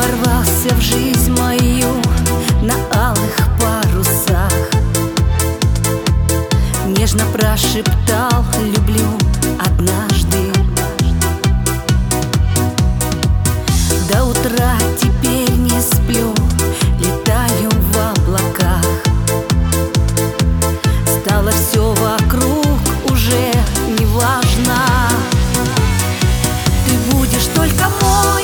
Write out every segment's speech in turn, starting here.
ворвался в жизнь мою на алых парусах, нежно прошептал «люблю» однажды. До утра теперь не сплю, летаю в облаках. Стало все вокруг уже не важно. Ты будешь только мой,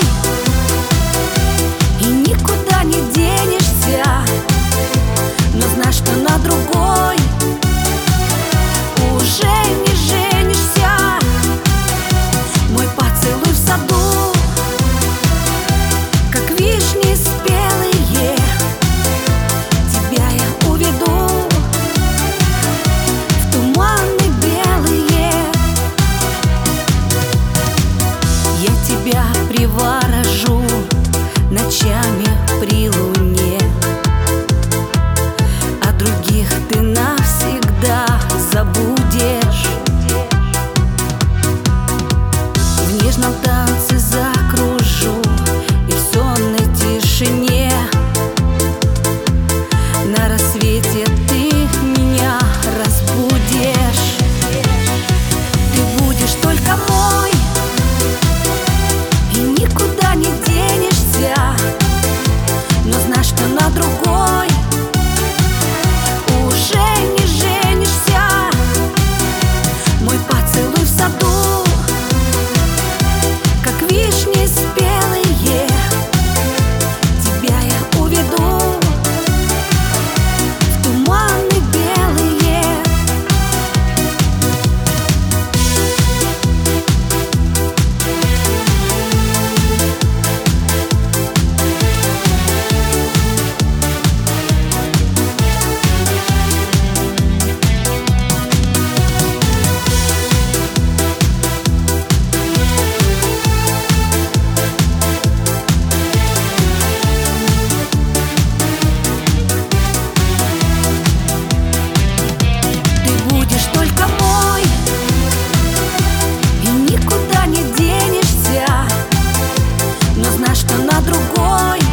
и никуда не денешься. Но знай, что на другой уже не женишься. Мой поцелуй в саду, как вишни спелые, тебя я уведу в туманы белые. Я тебя приворожу ночами при луне, а других ты навсегда забудешь. В нежном танце закружу и в сонной тишине. На рассвете ты меня разбудишь. Ты будешь только мой, и никуда не денешься. Но знай, что на другой уже не женишься. Мой поцелуй в саду, как вишни спелые, тебя я уведу в туманы белые. Только мой, и никуда не денешься. Но знай, что на другой